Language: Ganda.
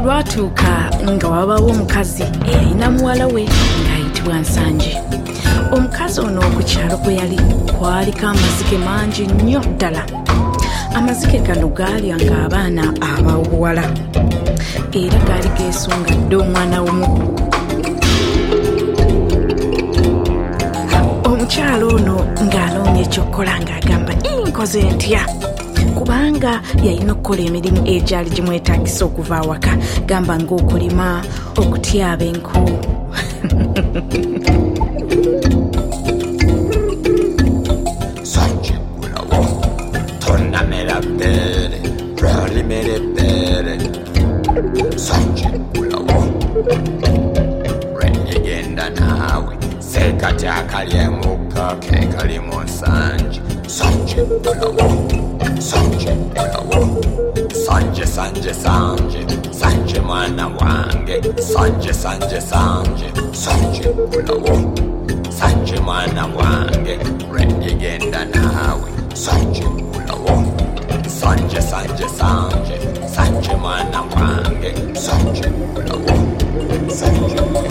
lwatuuka nga wabawo omukazi eyalina muwala we ng'ayitibwa Nsanje. Omukazi ono ku kyalo kwe yali kwaliko amazike mangi nnyo ddala. Amazike gano gaalyanga abaana ab'obuwala era gaali geesungadde omwana omu. Omukyalo ono ng'anoonya ekyokukola ng'agamba nkoze ntya, kubanga yalina okukola emirimu egyali gimwetaagisa okuva awaka, gamba ng'okulima, okutyaba enku. Nsanje gulawo tonnamera bbeere lwalimera ebbeere. Nsanje gulawo lwenigenda naawe sekati akalyemuka ke kalimu nsanje. Nsanje gulawo Nsanje gulawo Sanje sanje sanje Sanje mwana wange Sanje sanje sanje Sanje gulawo Sanje mwana wange lwendigenda naawe. Sanje gulawo Sanje sanje sanje Sanje mwana wange Sanje gulawo Sanje